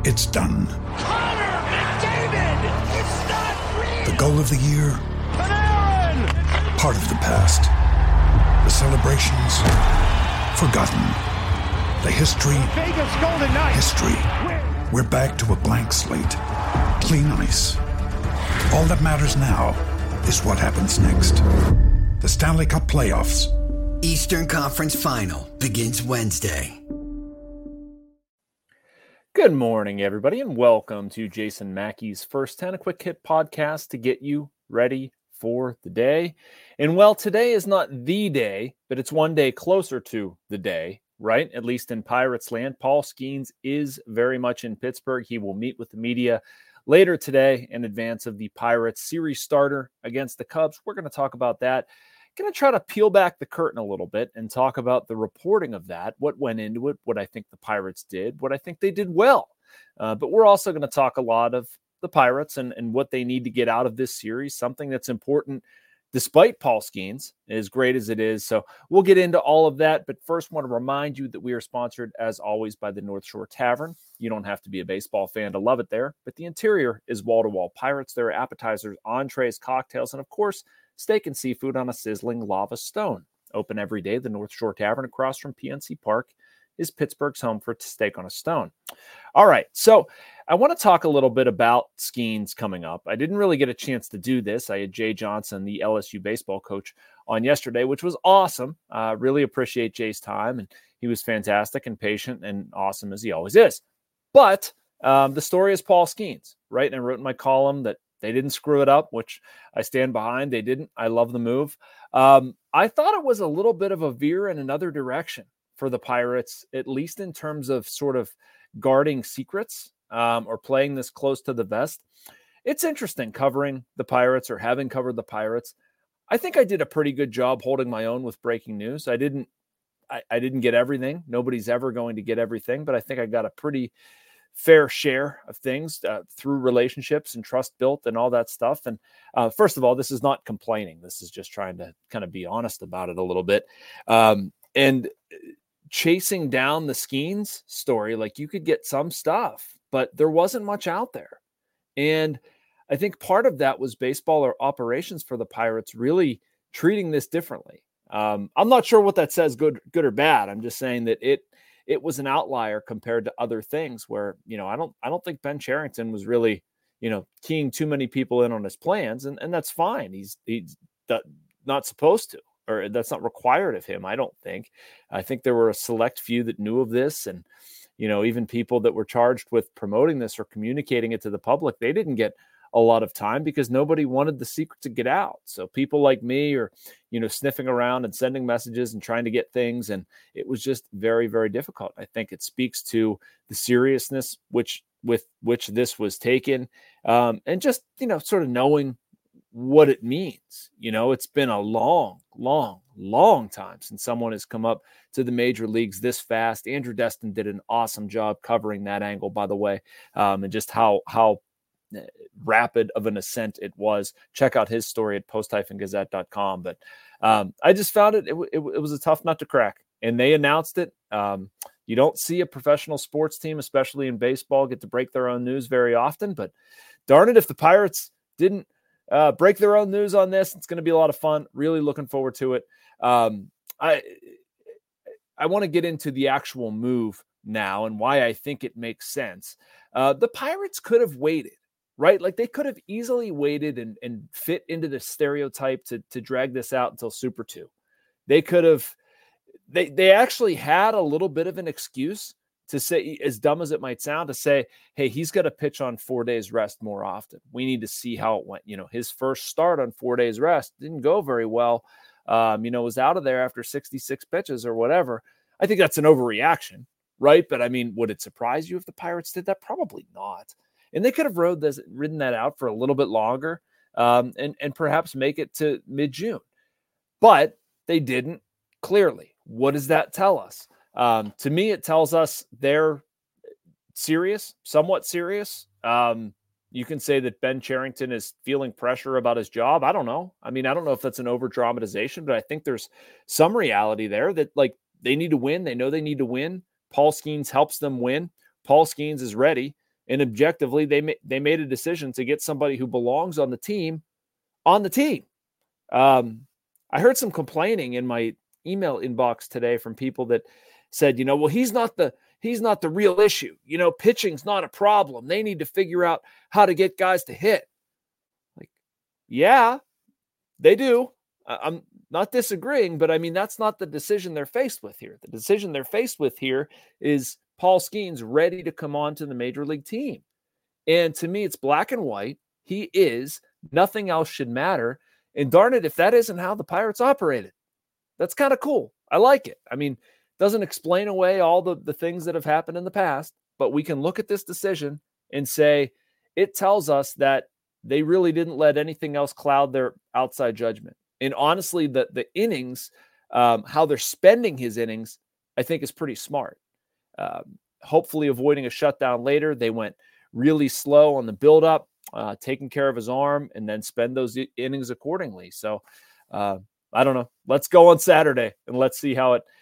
It's done. Connor McDavid! It's not real! The goal of the year? Panarin! Part of the past. The celebrations? Forgotten. The history? Vegas Golden Knights! History. We're back to a blank slate. Clean ice. All that matters now is what happens next. The Stanley Cup Playoffs. Eastern Conference Final begins Wednesday. Good morning, everybody, and welcome to Jason Mackey's First 10, a quick hit podcast to get you ready for the day. And well, today is not the day, but it's one day closer to the day, right? At least in Pirates land. Paul Skenes is very much in Pittsburgh. He will meet with the media later today in advance of the Pirates series starter against the Cubs. We're going to talk about that. Going to try to peel back the curtain a little bit and talk about the reporting of that, what went into it, what I think the Pirates did, what I think they did well. But we're also going to talk a lot of the Pirates and what they need to get out of this series, something that's important despite Paul Skenes, as great as it is. So we'll get into all of that. But first, I want to remind you that we are sponsored, as always, by the North Shore Tavern. You don't have to be a baseball fan to love it there, but the interior is wall-to-wall Pirates. There are appetizers, entrees, cocktails, and of course, steak and seafood on a sizzling lava stone. Open every day, the North Shore Tavern across from PNC Park is Pittsburgh's home for steak on a stone. All right, so I want to talk a little bit about Skenes coming up. I didn't really get a chance to do this. I had Jay Johnson, the LSU baseball coach, on yesterday, which was awesome. Really appreciate Jay's time, and he was fantastic and patient and awesome as he always is. But the story is Paul Skenes, right? And I wrote in my column that they didn't screw it up, which I stand behind. They didn't. I love the move. I thought it was a little bit of a veer in another direction for the Pirates, at least in terms of sort of guarding secrets or playing this close to the vest. It's interesting covering the Pirates or having covered the Pirates. I think I did a pretty good job holding my own with breaking news. I didn't get everything. Nobody's ever going to get everything, but I think I got a pretty fair share of things through relationships and trust built and all that stuff. And first of all, this is not complaining. This is just trying to kind of be honest about it a little bit. And chasing down the Skenes story, like you could get some stuff, but there wasn't much out there. And I think part of that was baseball or operations for the Pirates really treating this differently. I'm not sure what that says, good or bad. I'm just saying that it was an outlier compared to other things where, I don't think Ben Cherington was really, keying too many people in on his plans. And that's fine. He's not supposed to, or that's not required of him. I don't think. I think there were a select few that knew of this. And, even people that were charged with promoting this or communicating it to the public, they didn't get a lot of time because nobody wanted the secret to get out. So people like me are, sniffing around and sending messages and trying to get things. And it was just very, very difficult. I think it speaks to the seriousness with which this was taken. And just, sort of knowing what it means. It's been a long, long, long time since someone has come up to the major leagues this fast. Andrew Destin did an awesome job covering that angle, by the way, and just how rapid of an ascent it was. Check out his story at post-gazette.com. But I just found it was a tough nut to crack. And they announced it. You don't see a professional sports team, especially in baseball, get to break their own news very often. But darn it, if the Pirates didn't break their own news on this, it's going to be a lot of fun. Really looking forward to it. I want to get into the actual move now and why I think it makes sense. The Pirates could have waited, right? Like they could have easily waited and fit into the stereotype to drag this out until Super 2. They could have, they actually had a little bit of an excuse to say, as dumb as it might sound, to say, hey, he's got to pitch on 4 days rest more often. We need to see how it went. His first start on 4 days rest didn't go very well. Was out of there after 66 pitches or whatever. I think that's an overreaction, right? But I mean, would it surprise you if the Pirates did that? Probably not. And they could have ridden that out for a little bit longer and perhaps make it to mid-June. But they didn't, clearly. What does that tell us? To me, it tells us they're serious, somewhat serious. You can say that Ben Cherington is feeling pressure about his job. I don't know. I mean, I don't know if that's an over dramatization, but I think there's some reality there that like they need to win. They know they need to win. Paul Skenes helps them win. Paul Skenes is ready. And objectively, they made a decision to get somebody who belongs on the team on the team. I heard some complaining in my email inbox today from people that said, well, he's not the real issue. Pitching's not a problem. They need to figure out how to get guys to hit. Like, yeah, they do. I'm not disagreeing, but I mean, that's not the decision they're faced with here. The decision they're faced with here is Paul Skeens ready to come on to the major league team. And to me, it's black and white. He is. Nothing else should matter. And darn it, if that isn't how the Pirates operated, that's kind of cool. I like it. I mean, doesn't explain away all the things that have happened in the past, but we can look at this decision and say it tells us that they really didn't let anything else cloud their outside judgment. And honestly, the innings, how they're spending his innings, I think is pretty smart. Hopefully avoiding a shutdown later. They went really slow on the buildup, taking care of his arm, and then spend those innings accordingly. So I don't know. Let's go on Saturday and let's see how it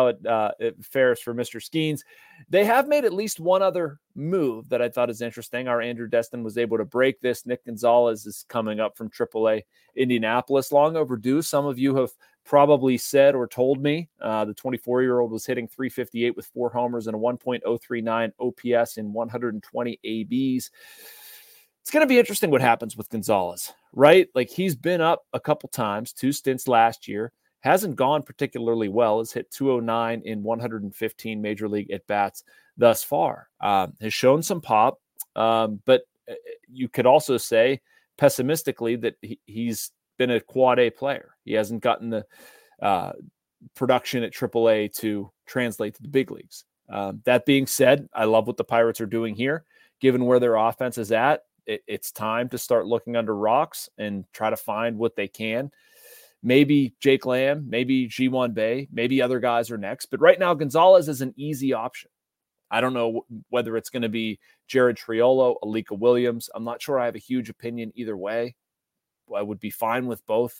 fares for Mr. Skeens. They have made at least one other move that I thought is interesting. Our Andrew Destin was able to break this. Nick Gonzalez is coming up from AAA Indianapolis. Long overdue. Some of you have probably said or told me the 24-year-old was hitting .358 with 4 homers and a 1.039 OPS in 120 ABs. It's going to be interesting what happens with Gonzalez, right? Like, he's been up a couple times, 2 stints last year, hasn't gone particularly well, has hit .209 in 115 major league at-bats thus far. Has shown some pop, but you could also say pessimistically that he's been a quad A player. He hasn't gotten the production at AAA to translate to the big leagues. That being said, I love what the Pirates are doing here. Given where their offense is at, it's time to start looking under rocks and try to find what they can. Maybe Jake Lamb, maybe Ji-Hwan Bae, maybe other guys are next. But right now, Gonzalez is an easy option. I don't know whether it's going to be Jared Triolo, Alika Williams. I'm not sure I have a huge opinion either way. I would be fine with both.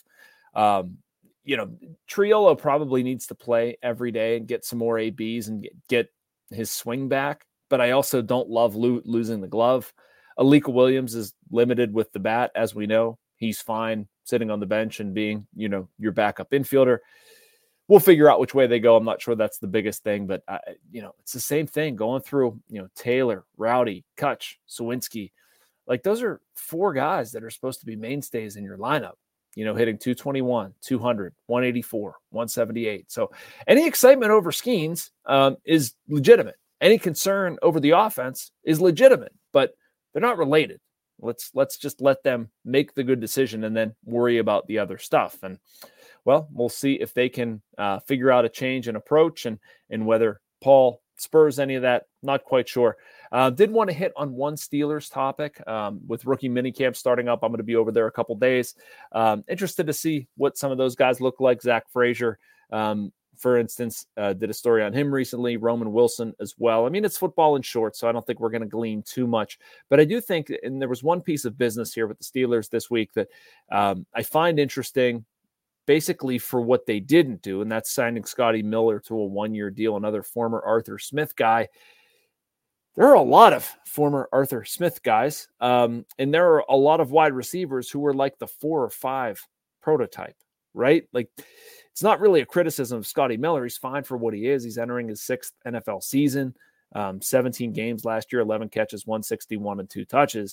Triolo probably needs to play every day and get some more ABs and get his swing back. But I also don't love losing the glove. Alika Williams is limited with the bat, as we know. He's fine sitting on the bench and being, your backup infielder. We'll figure out which way they go. I'm not sure that's the biggest thing, but it's the same thing going through, Taylor, Rowdy, Kutch, Sawinski. Like, those are 4 guys that are supposed to be mainstays in your lineup, hitting 221, 200, 184, 178. So any excitement over Skeens is legitimate. Any concern over the offense is legitimate, but they're not related. Let's just let them make the good decision and then worry about the other stuff. And, well, we'll see if they can figure out a change in approach and whether Paul spurs any of that. Not quite sure. Did want to hit on one Steelers topic with rookie minicamp starting up. I'm going to be over there a couple days. Interested to see what some of those guys look like. Zach Frazier, for instance, did a story on him recently. Roman Wilson as well. I mean, it's football in short, so I don't think we're going to glean too much. But I do think, and there was one piece of business here with the Steelers this week that I find interesting, basically for what they didn't do, and that's signing Scotty Miller to a 1-year deal, another former Arthur Smith guy. There are a lot of former Arthur Smith guys, and there are a lot of wide receivers who were like the 4 or 5 prototype, right? Like, it's not really a criticism of Scotty Miller. He's fine for what he is. He's entering his 6th NFL season, 17 games last year, 11 catches, 161 and 2 touches.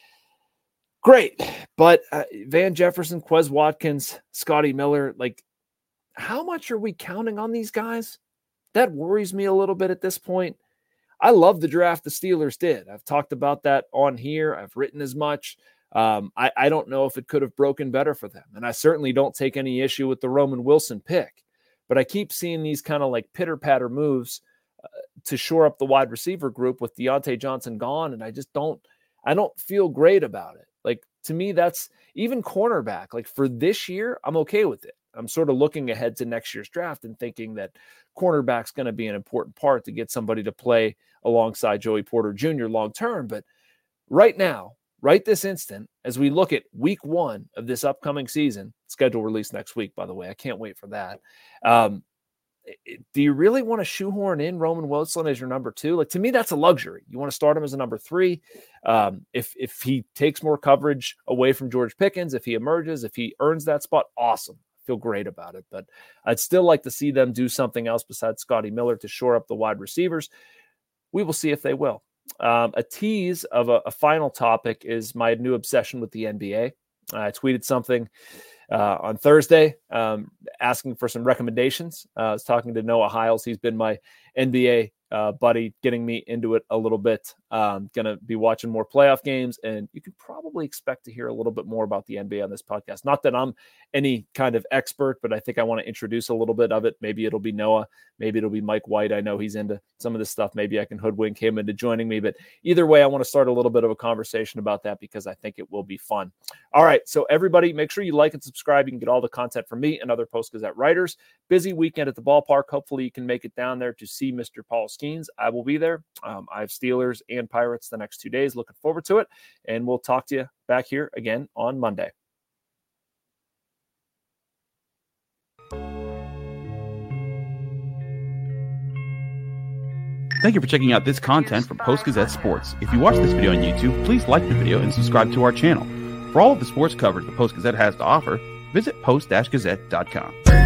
Great. But Van Jefferson, Quez Watkins, Scotty Miller, like, how much are we counting on these guys? That worries me a little bit at this point. I love the draft the Steelers did. I've talked about that on here. I've written as much. I don't know if it could have broken better for them. And I certainly don't take any issue with the Roman Wilson pick. But I keep seeing these kind of like pitter-patter moves to shore up the wide receiver group with Deontay Johnson gone. And I don't feel great about it. Like, to me, that's even cornerback. Like, for this year, I'm okay with it. I'm sort of looking ahead to next year's draft and thinking that cornerback's going to be an important part to get somebody to play alongside Joey Porter Jr. long-term. But right now, right this instant, as we look at week 1 of this upcoming season, schedule release next week, by the way, I can't wait for that. do you really want to shoehorn in Roman Wilson as your number 2? Like, to me, that's a luxury. You want to start him as a number 3. If he takes more coverage away from George Pickens, if he emerges, if he earns that spot, awesome. I feel great about it. But I'd still like to see them do something else besides Scotty Miller to shore up the wide receivers. We will see if they will. A tease of a final topic is my new obsession with the NBA. I tweeted something on Thursday asking for some recommendations. I was talking to Noah Hiles. He's been my NBA buddy, getting me into it a little bit. Going to be watching more playoff games, and you can probably expect to hear a little bit more about the NBA on this podcast. Not that I'm any kind of expert, but I think I want to introduce a little bit of it. Maybe it'll be Noah. Maybe it'll be Mike White. I know he's into some of this stuff. Maybe I can hoodwink him into joining me. But either way, I want to start a little bit of a conversation about that because I think it will be fun. All right, so everybody, make sure you like and subscribe. You can get all the content from me and other Post-Gazette writers. Busy weekend at the ballpark. Hopefully you can make it down there to see Mr. Paul Skeens. I will be there. I have Steelers and Pirates the next 2 days. Looking forward to it. And we'll talk to you back here again on Monday. Thank you for checking out this content from Post-Gazette Sports. If you watch this video on YouTube, please like the video and subscribe to our channel. For all of the sports coverage the Post-Gazette has to offer, visit post-gazette.com.